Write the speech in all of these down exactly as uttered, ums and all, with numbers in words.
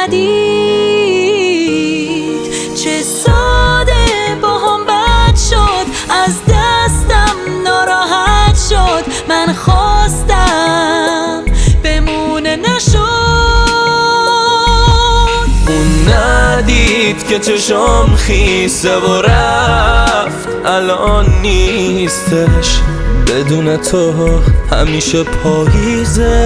ندید. چه ساده با هم بد شد، از دستم ناراحت شد. من خواستم بمونه نشد. اون ندید که چشام خیسه و رفت، الان نیستش. بدون تو همیشه پاییزه.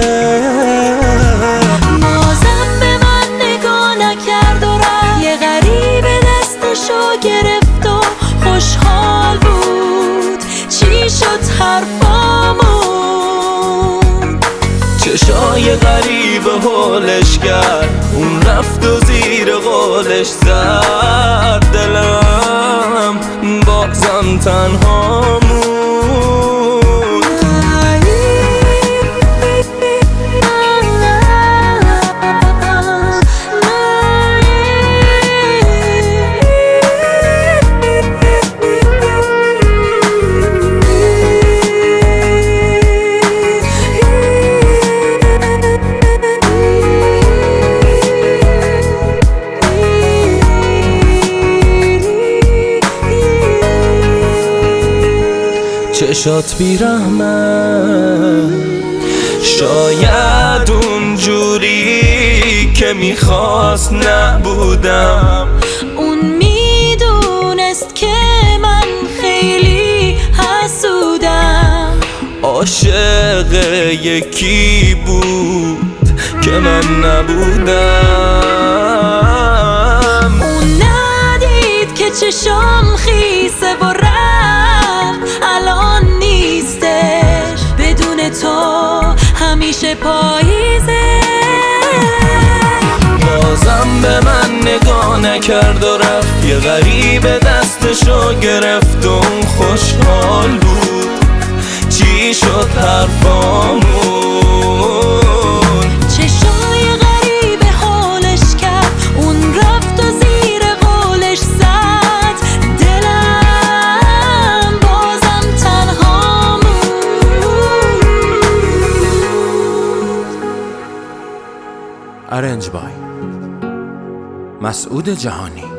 بازم به من نگاه نکرد و رفت، یه غریبه دستشو گرفت و خوشحال بود. چی شد حرفامون؟ چشای غریبه حالش کرد، اون رفت و زیر قولش زد. دلم بازم تنها موند. چشات بیرحمه، شاید اونجوری که میخواست نبودم. اون میدونست که من خیلی حسودم. عاشق یکی بود که من نبودم. اون ندید که چشام خیسه و رفت، الان نیستش. بدون تو همیشه پاییزه. بازم به من نگاه نکرد و رفت، یه غریبه دستشو گرفت و اون خوشحال بود. چی شد حرفامون؟ چشای غریبه حالش کرد، اون رفت و زیر قولش زد. دلم بازم تنها موند. ارنج بای مسعود جهانی.